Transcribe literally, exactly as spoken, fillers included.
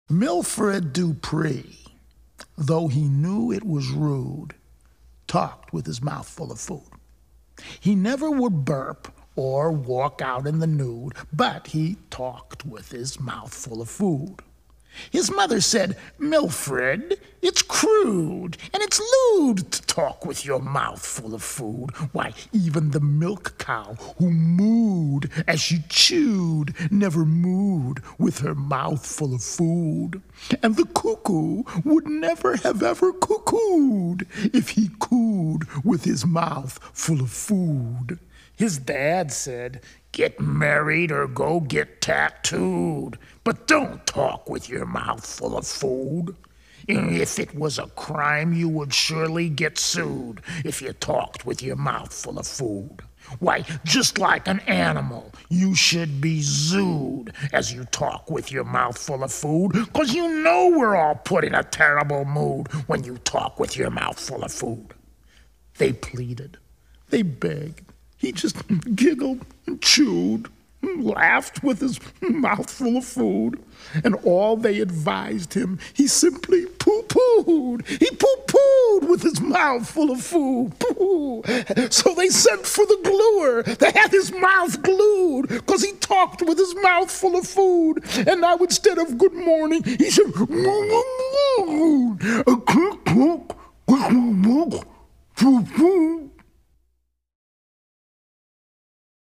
Milfred Dupree, though he knew it was rude, talked with his mouth full of food. He never would burp or walk out in the nude, but he talked with his mouth full of food. His mother said, "Milfred, it's crude and it's lewd to talk with your mouth full of food. Why, even the milk cow who mooed as she chewed never mooed with her mouth full of food. And the cuckoo would never have ever cuckooed if he cooed with his mouth full of food." His dad said, "Get married or go get tattooed, but don't talk with your mouth full of food. If it was a crime, you would surely get sued if you talked with your mouth full of food. Why, just like an animal, you should be zooed as you talk with your mouth full of food, 'cause you know we're all put in a terrible mood when you talk with your mouth full of food." They pleaded. They begged. He just giggled and chewed and laughed with his mouth full of food. And all they advised him, he simply pooh-poohed. He pooh-poohed with his mouth full of food. Pooh. So they sent for the gluer. They had his mouth glued because he talked with his mouth full of food. And now instead of good morning, he said, "Pooh-pooh."